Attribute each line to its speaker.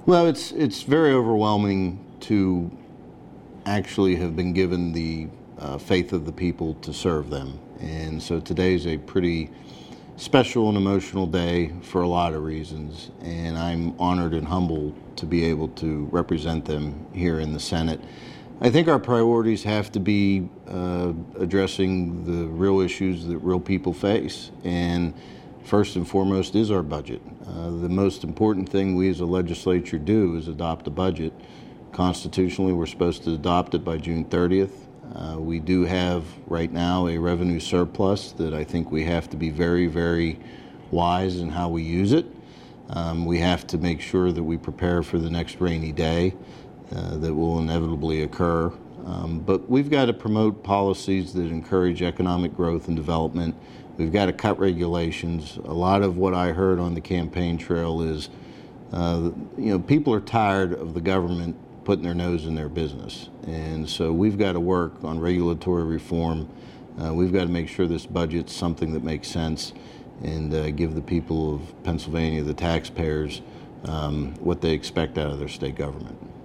Speaker 1: Well, it's very overwhelming to actually have been given the faith of the people to serve them. And so today's a pretty special and emotional day for a lot of reasons. And I'm honored and humbled to be able to represent them here in the Senate. I think our priorities have to be addressing the real issues that real people face. And first and foremost is our budget. The most important thing we as a legislature do is adopt a budget. Constitutionally, we're supposed to adopt it by June 30th. We do have right now a revenue surplus that I think we have to be very, very wise in how we use it. We have to make sure that we prepare for the next rainy day that will inevitably occur. But we've got to promote policies that encourage economic growth and development. We've got to cut regulations. A lot of what I heard on the campaign trail is, people are tired of the government putting their nose in their business. And so we've got to work on regulatory reform. We've got to make sure this budget's something that makes sense and give the people of Pennsylvania, the taxpayers, what they expect out of their state government.